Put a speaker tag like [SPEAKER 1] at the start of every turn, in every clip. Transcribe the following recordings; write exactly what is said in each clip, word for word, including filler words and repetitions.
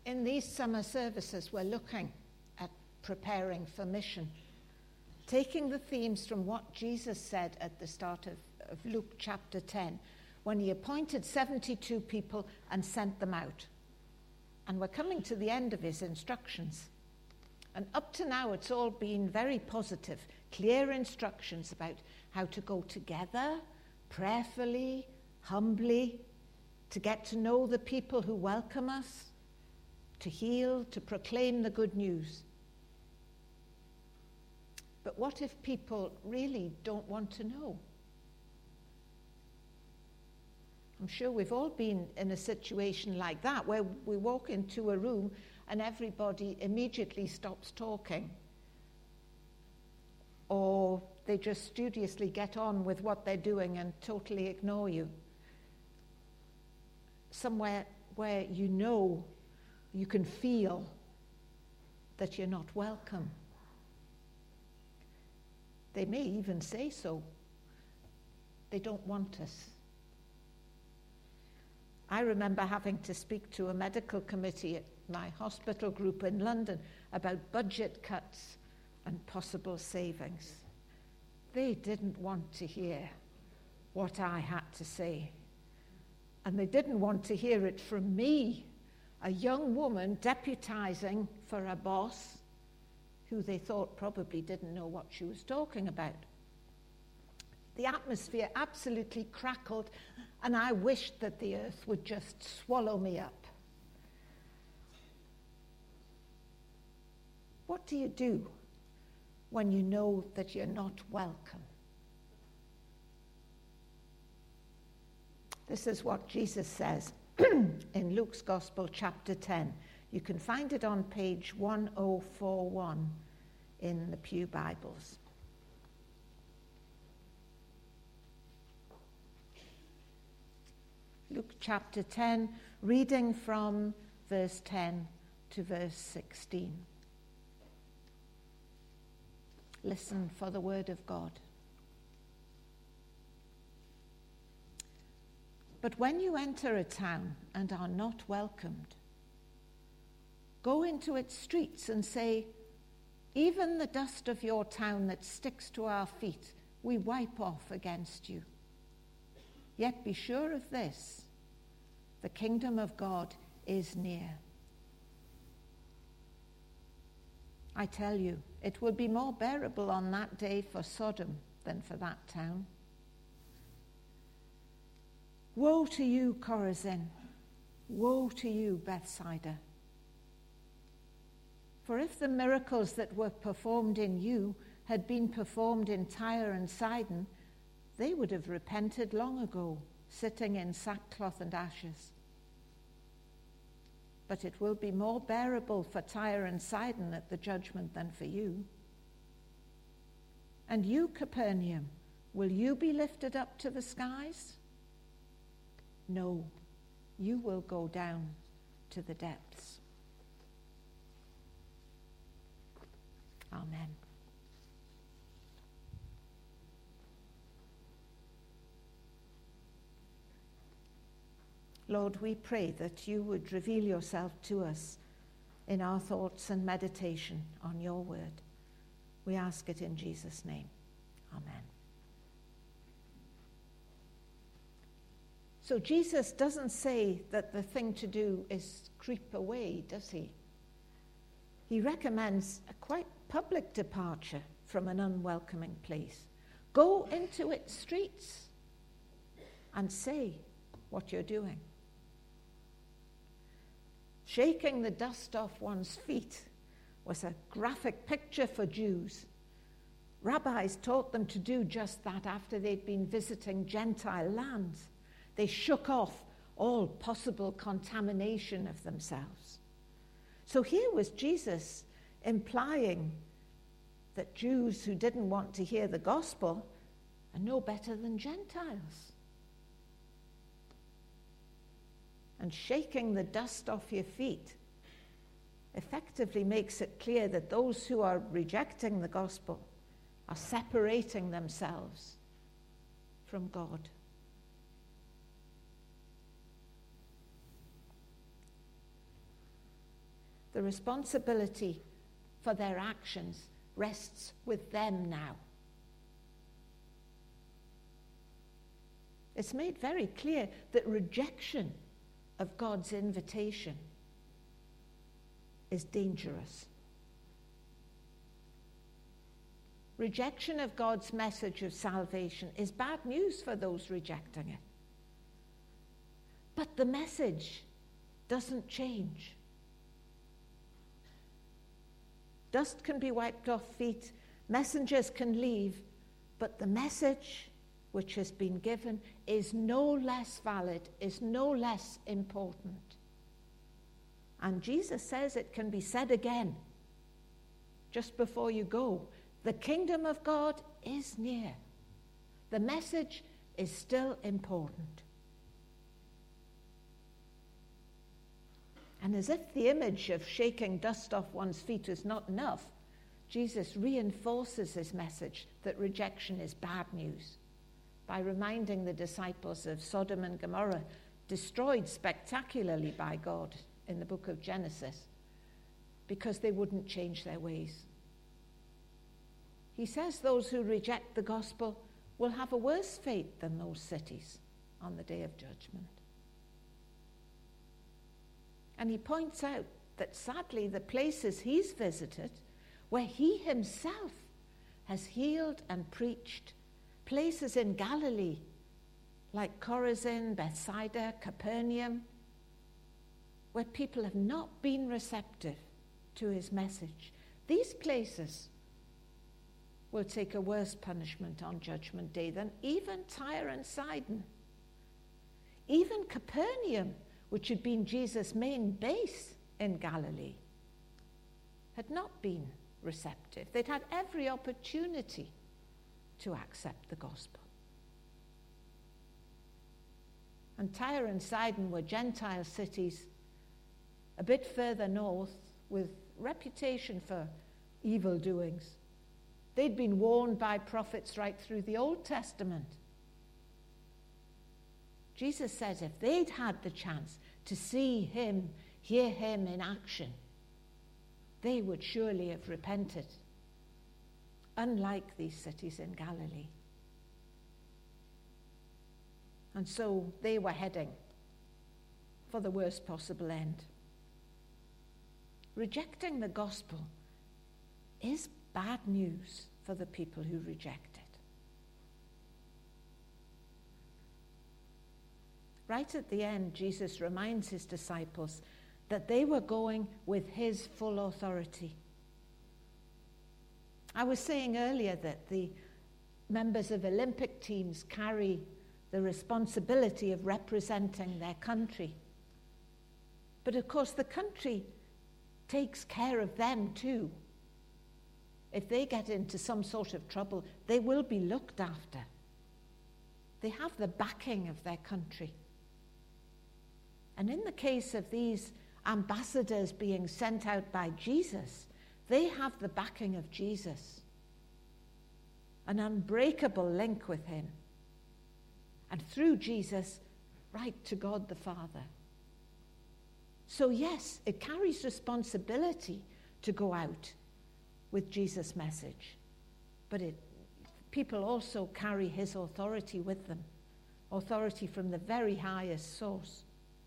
[SPEAKER 1] In these summer services, we're looking at preparing for mission, taking the themes from what Jesus said at the start of, of Luke chapter ten, when he appointed seventy-two people and sent them out. And we're coming to the end of his instructions. And up to now, it's all been very positive, clear instructions about how to go together, prayerfully, humbly, to get to know the people who welcome us, to heal, to proclaim the good news. But what if people really don't want to know? I'm sure we've all been in a situation like that, where we walk into a room and everybody immediately stops talking. Or they just studiously get on with what they're doing and totally ignore you. Somewhere where you know, you can feel that you're not welcome. They may even say so. They don't want us. I remember having to speak to a medical committee at my hospital group in London about budget cuts and possible savings. They didn't want to hear what I had to say. And they didn't want to hear it from me, a young woman deputizing for a boss who they thought probably didn't know what she was talking about. The atmosphere absolutely crackled, and I wished that the earth would just swallow me up. What do you do when you know that you're not welcome? This is what Jesus says in Luke's Gospel, chapter ten. You can find it on page one oh four one in the Pew Bibles. Luke chapter ten, reading from verse ten to verse sixteen. Listen for the word of God. But when you enter a town and are not welcomed, go into its streets and say, even the dust of your town that sticks to our feet, we wipe off against you. Yet be sure of this, the kingdom of God is near. I tell you, it will be more bearable on that day for Sodom than for that town. Woe to you, Chorazin! Woe to you, Bethsaida! For if the miracles that were performed in you had been performed in Tyre and Sidon, they would have repented long ago, sitting in sackcloth and ashes. But it will be more bearable for Tyre and Sidon at the judgment than for you. And you, Capernaum, will you be lifted up to the skies? No, you will go down to the depths. Amen. Lord, we pray that you would reveal yourself to us in our thoughts and meditation on your word. We ask it in Jesus' name. Amen. So Jesus doesn't say that the thing to do is creep away, does he? He recommends a quite public departure from an unwelcoming place. Go into its streets and say what you're doing. Shaking the dust off one's feet was a graphic picture for Jews. Rabbis taught them to do just that after they'd been visiting Gentile lands. They shook off all possible contamination of themselves. So here was Jesus implying that Jews who didn't want to hear the gospel are no better than Gentiles. And shaking the dust off your feet effectively makes it clear that those who are rejecting the gospel are separating themselves from God. The responsibility for their actions rests with them now. It's made very clear that rejection of God's invitation is dangerous. Rejection of God's message of salvation is bad news for those rejecting it. But the message doesn't change. Dust can be wiped off feet, messengers can leave, but the message which has been given is no less valid, is no less important. And Jesus says it can be said again, just before you go. The kingdom of God is near. The message is still important. And as if the image of shaking dust off one's feet is not enough, Jesus reinforces his message that rejection is bad news by reminding the disciples of Sodom and Gomorrah, destroyed spectacularly by God in the book of Genesis, because they wouldn't change their ways. He says those who reject the gospel will have a worse fate than those cities on the day of judgment. And he points out that sadly the places he's visited, where he himself has healed and preached, places in Galilee like Chorazin, Bethsaida, Capernaum, where people have not been receptive to his message, these places will take a worse punishment on Judgment Day than even Tyre and Sidon. Even Capernaum, which had been Jesus' main base in Galilee, had not been receptive. They'd had every opportunity to accept the gospel. And Tyre and Sidon were Gentile cities a bit further north with reputation for evil doings. They'd been warned by prophets right through the Old Testament. Jesus says if they'd had the chance to see him, hear him in action, they would surely have repented, unlike these cities in Galilee. And so they were heading for the worst possible end. Rejecting the gospel is bad news for the people who reject it. Right at the end, Jesus reminds his disciples that they were going with his full authority. I was saying earlier that the members of Olympic teams carry the responsibility of representing their country. But of course, the country takes care of them too. If they get into some sort of trouble, they will be looked after. They have the backing of their country. And in the case of these ambassadors being sent out by Jesus, they have the backing of Jesus, an unbreakable link with him, and through Jesus, right to God the Father. So yes, it carries responsibility to go out with Jesus' message, but it, people also carry his authority with them, authority from the very highest source.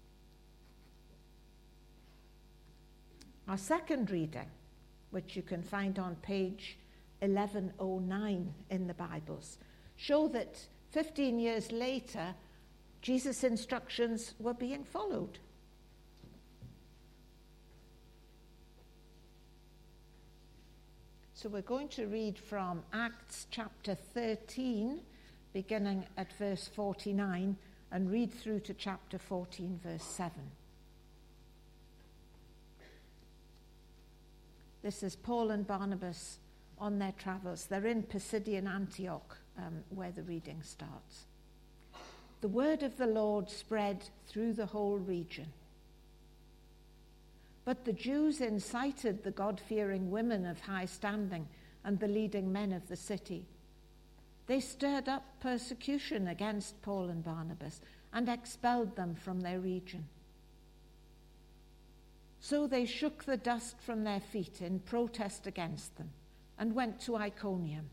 [SPEAKER 1] Our second reading, which you can find on page eleven oh nine in the Bibles, show that fifteen years later, Jesus' instructions were being followed. So we're going to read from Acts chapter thirteen, beginning at verse forty-nine, and read through to chapter fourteen, verse seven. This is Paul and Barnabas on their travels. They're in Pisidian Antioch, um, where the reading starts. The word of the Lord spread through the whole region. But the Jews incited the God-fearing women of high standing and the leading men of the city. They stirred up persecution against Paul and Barnabas and expelled them from their region. So they shook the dust from their feet in protest against them and went to Iconium.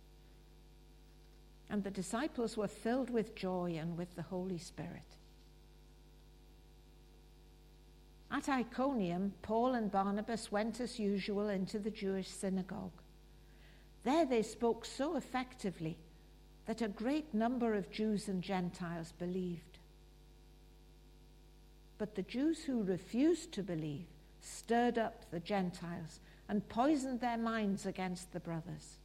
[SPEAKER 1] And the disciples were filled with joy and with the Holy Spirit. At Iconium, Paul and Barnabas went as usual into the Jewish synagogue. There they spoke so effectively that a great number of Jews and Gentiles believed. But the Jews who refused to believe stirred up the Gentiles and poisoned their minds against the brothers.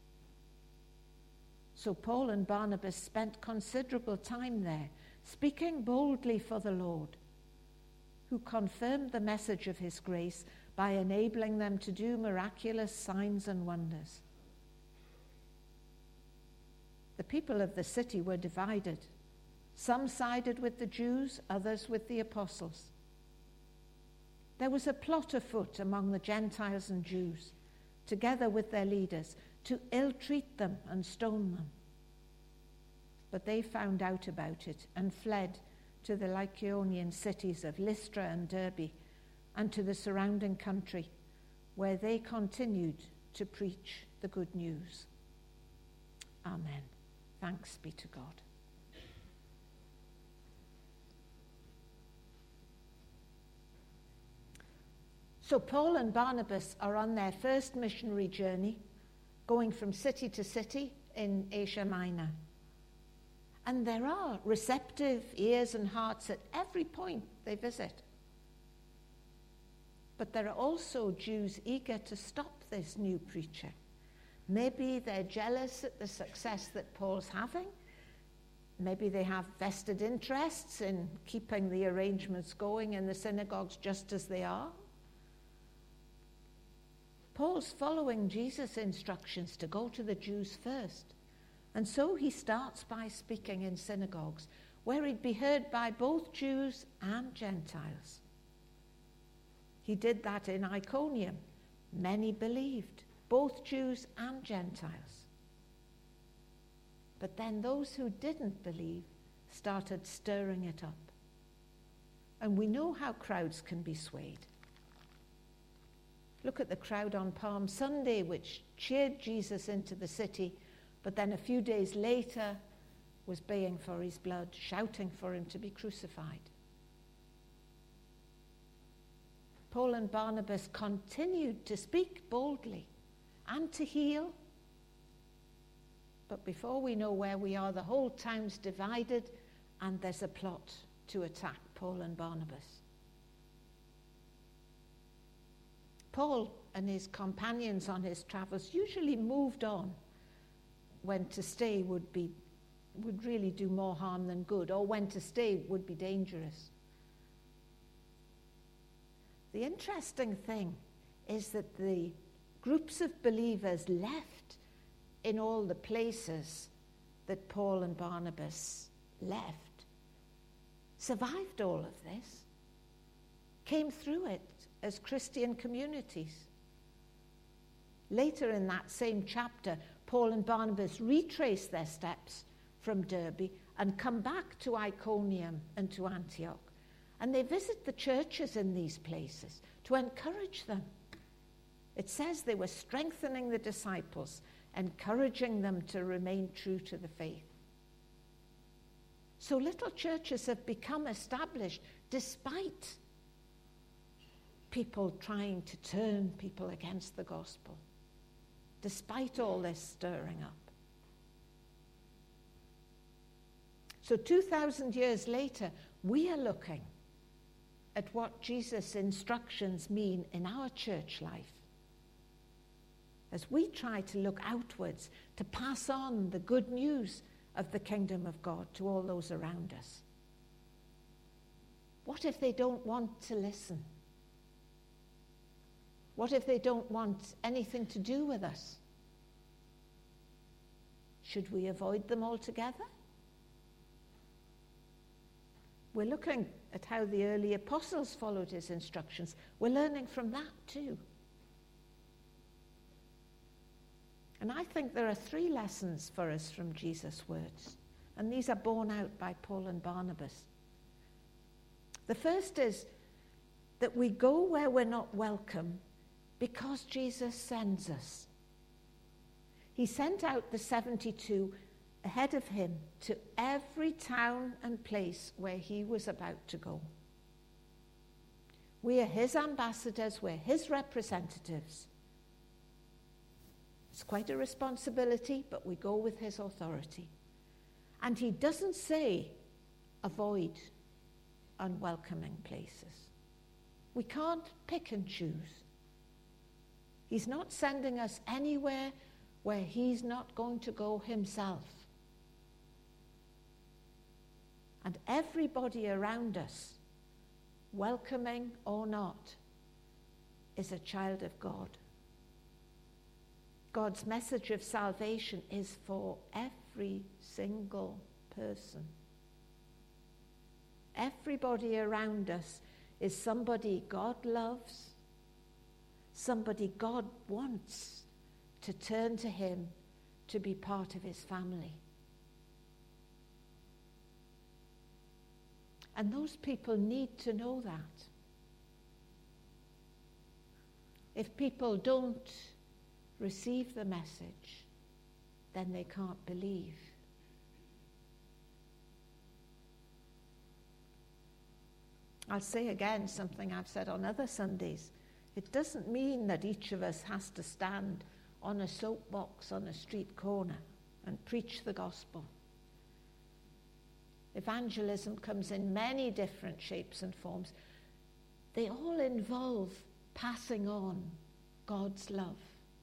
[SPEAKER 1] So Paul and Barnabas spent considerable time there, speaking boldly for the Lord, who confirmed the message of his grace by enabling them to do miraculous signs and wonders. The people of the city were divided. Some sided with the Jews, others with the apostles. There was a plot afoot among the Gentiles and Jews, together with their leaders, to ill-treat them and stone them. But they found out about it and fled to the Lycaonian cities of Lystra and Derbe and to the surrounding country, where they continued to preach the good news. Amen. Thanks be to God. So Paul and Barnabas are on their first missionary journey, going from city to city in Asia Minor. And there are receptive ears and hearts at every point they visit. But there are also Jews eager to stop this new preacher. Maybe they're jealous at the success that Paul's having. Maybe they have vested interests in keeping the arrangements going in the synagogues just as they are. Paul's following Jesus' instructions to go to the Jews first. And so he starts by speaking in synagogues, where he'd be heard by both Jews and Gentiles. He did that in Iconium. Many believed, both Jews and Gentiles. But then those who didn't believe started stirring it up. And we know how crowds can be swayed. Look at the crowd on Palm Sunday, which cheered Jesus into the city, but then a few days later was baying for his blood, shouting for him to be crucified. Paul and Barnabas continued to speak boldly and to heal. But before we know where we are, the whole town's divided and there's a plot to attack Paul and Barnabas. Paul and his companions on his travels usually moved on when to stay would be would really do more harm than good, or when to stay would be dangerous. The interesting thing is that the groups of believers left in all the places that Paul and Barnabas left survived all of this, came through it as Christian communities. Later in that same chapter, Paul and Barnabas retrace their steps from Derbe and come back to Iconium and to Antioch. And they visit the churches in these places to encourage them. It says they were strengthening the disciples, encouraging them to remain true to the faith. So little churches have become established despite people trying to turn people against the gospel, despite all this stirring up. So two thousand years later, we are looking at what Jesus' instructions mean in our church life as we try to look outwards to pass on the good news of the kingdom of God to all those around us. What if they don't want to listen? What if they don't want anything to do with us? Should we avoid them altogether? We're looking at how the early apostles followed his instructions. We're learning from that too. And I think there are three lessons for us from Jesus' words, and these are borne out by Paul and Barnabas. The first is that we go where we're not welcome because Jesus sends us. He sent out the seventy-two ahead of him to every town and place where he was about to go. We are his ambassadors, we're his representatives. It's quite a responsibility, but we go with his authority. And he doesn't say, avoid unwelcoming places. We can't pick and choose. He's not sending us anywhere where he's not going to go himself. And everybody around us, welcoming or not, is a child of God. God's message of salvation is for every single person. Everybody around us is somebody God loves, somebody God wants to turn to him to be part of his family. And those people need to know that. If people don't receive the message, then they can't believe. I'll say again something I've said on other Sundays. It doesn't mean that each of us has to stand on a soapbox on a street corner and preach the gospel. Evangelism comes in many different shapes and forms. They all involve passing on God's love.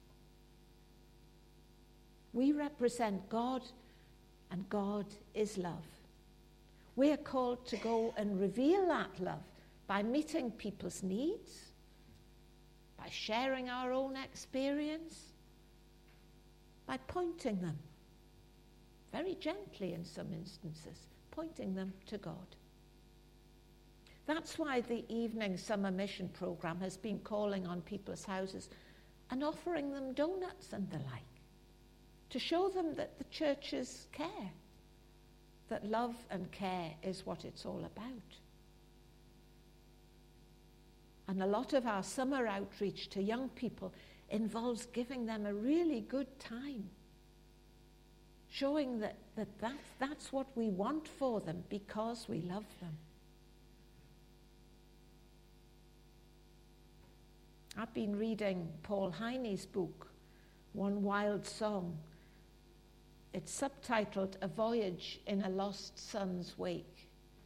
[SPEAKER 1] We represent God, and God is love. We are called to go and reveal that love by meeting people's needs, by sharing our own experience, by pointing them, very gently in some instances, pointing them to God. That's why the evening summer mission program has been calling on people's houses and offering them donuts and the like, to show them that the churches care, that love and care is what it's all about. And a lot of our summer outreach to young people involves giving them a really good time, showing that, that that's, that's what we want for them because we love them. I've been reading Paul Heine's book, One Wild Song. It's subtitled A Voyage in a Lost Son's Wake.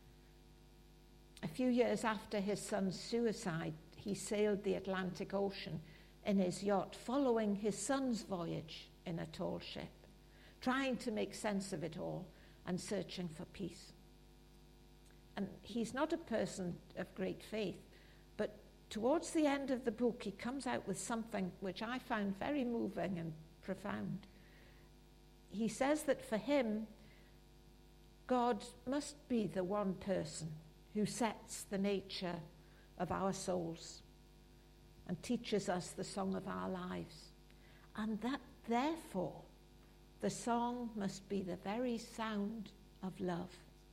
[SPEAKER 1] A few years after his son's suicide, he sailed the Atlantic Ocean in his yacht, following his son's voyage in a tall ship, trying to make sense of it all and searching for peace. And he's not a person of great faith, but towards the end of the book, he comes out with something which I found very moving and profound. He says that for him, God must be the one person who sets the nature of our souls and teaches us the song of our lives. And that, therefore, the song must be the very sound of love.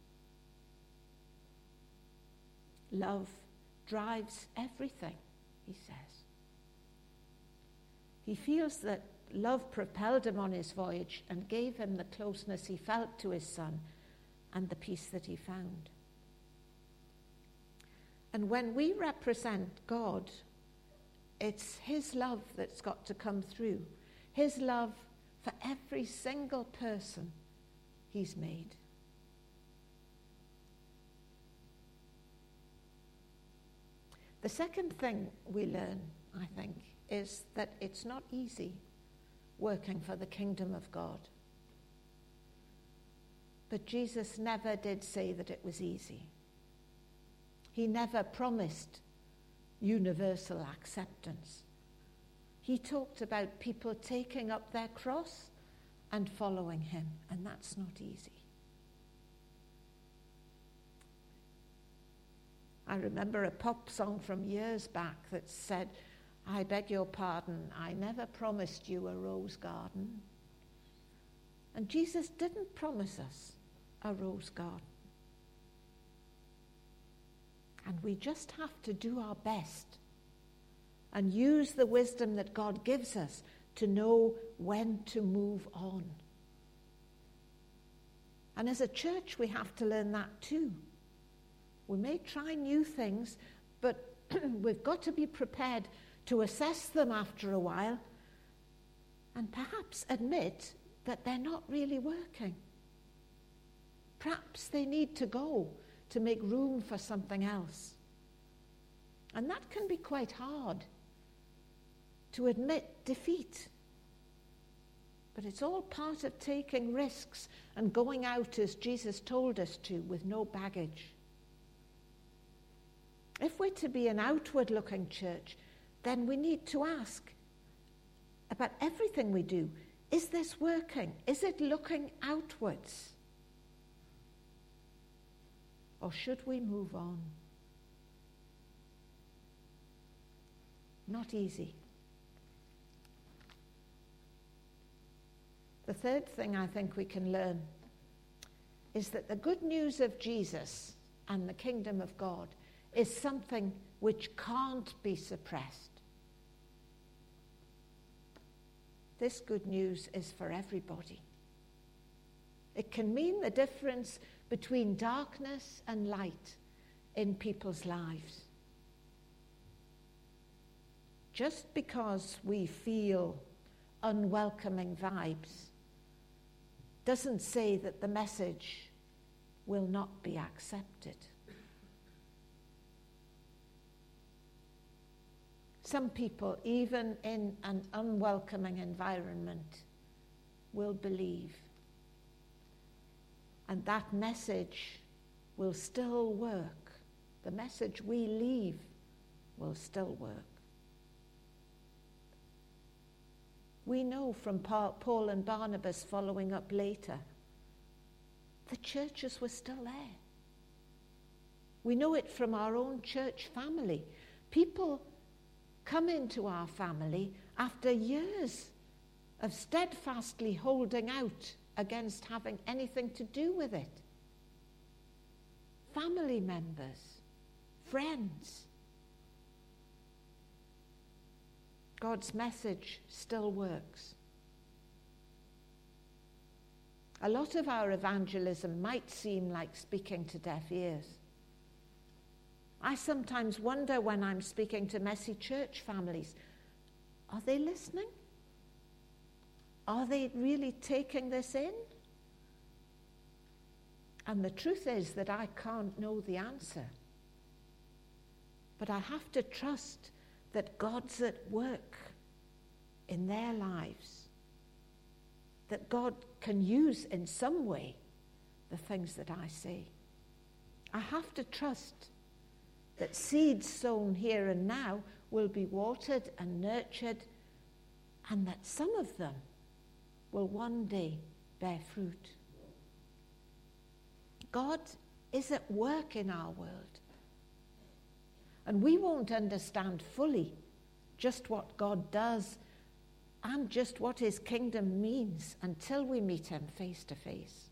[SPEAKER 1] Love drives everything, he says. He feels that love propelled him on his voyage and gave him the closeness he felt to his son and the peace that he found. And when we represent God, it's his love that's got to come through, his love for every single person he's made. The second thing we learn, I think, is that it's not easy working for the kingdom of God. But Jesus never did say that it was easy. He never promised universal acceptance. He talked about people taking up their cross and following him, and that's not easy. I remember a pop song from years back that said, "I beg your pardon, I never promised you a rose garden." And Jesus didn't promise us a rose garden. And we just have to do our best and use the wisdom that God gives us to know when to move on. And as a church, we have to learn that too. We may try new things, but we've got to be prepared to assess them after a while and perhaps admit that they're not really working. Perhaps they need to go to make room for something else. And that can be quite hard, to admit defeat. But it's all part of taking risks and going out as Jesus told us to, with no baggage. If we're to be an outward-looking church, then we need to ask about everything we do. Is this working? Is it looking outwards? Or should we move on? Not easy. The third thing I think we can learn is that the good news of Jesus and the kingdom of God is something which can't be suppressed. This good news is for everybody. It can mean the difference between darkness and light in people's lives. Just because we feel unwelcoming vibes doesn't say that the message will not be accepted. Some people, even in an unwelcoming environment, will believe. And that message will still work. The message we leave will still work. We know from Paul and Barnabas following up later, the churches were still there. We know it from our own church family. People come into our family after years of steadfastly holding out against having anything to do with it. Family members, friends. God's message still works. A lot of our evangelism might seem like speaking to deaf ears. I sometimes wonder when I'm speaking to messy church families, are they listening? Are they really taking this in? And the truth is that I can't know the answer. But I have to trust that God's at work in their lives, that God can use in some way the things that I say. I have to trust that seeds sown here and now will be watered and nurtured, and that some of them will one day bear fruit. God is at work in our world. And we won't understand fully just what God does and just what his kingdom means until we meet him face to face.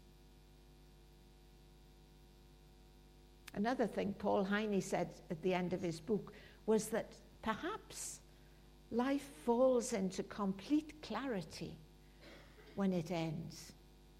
[SPEAKER 1] Another thing Paul Heine said at the end of his book was that perhaps life falls into complete clarity when it ends.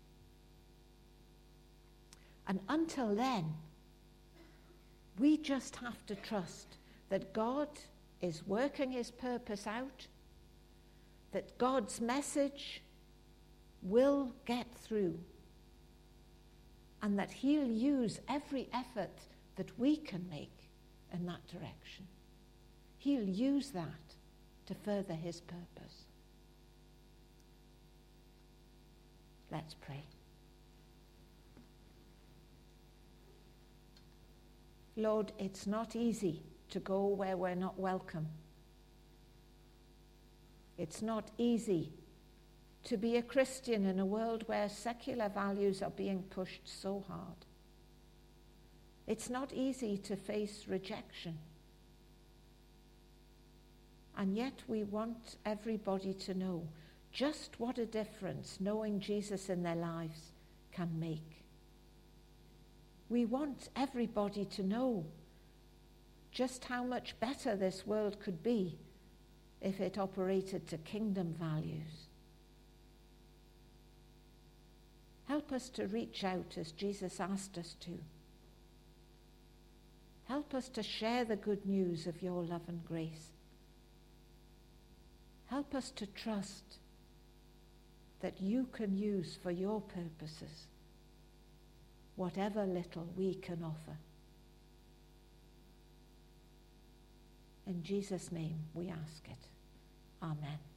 [SPEAKER 1] And until then, we just have to trust that God is working his purpose out, that God's message will get through, and that he'll use every effort that we can make in that direction. He'll use that to further his purpose. Let's pray. Lord, it's not easy to go where we're not welcome. It's not easy to be a Christian in a world where secular values are being pushed so hard. It's not easy to face rejection. And yet we want everybody to know just what a difference knowing Jesus in their lives can make. We want everybody to know just how much better this world could be if it operated to kingdom values. Help us to reach out as Jesus asked us to. Help us to share the good news of your love and grace. Help us to trust that you can use for your purposes whatever little we can offer. In Jesus' name we ask it. Amen.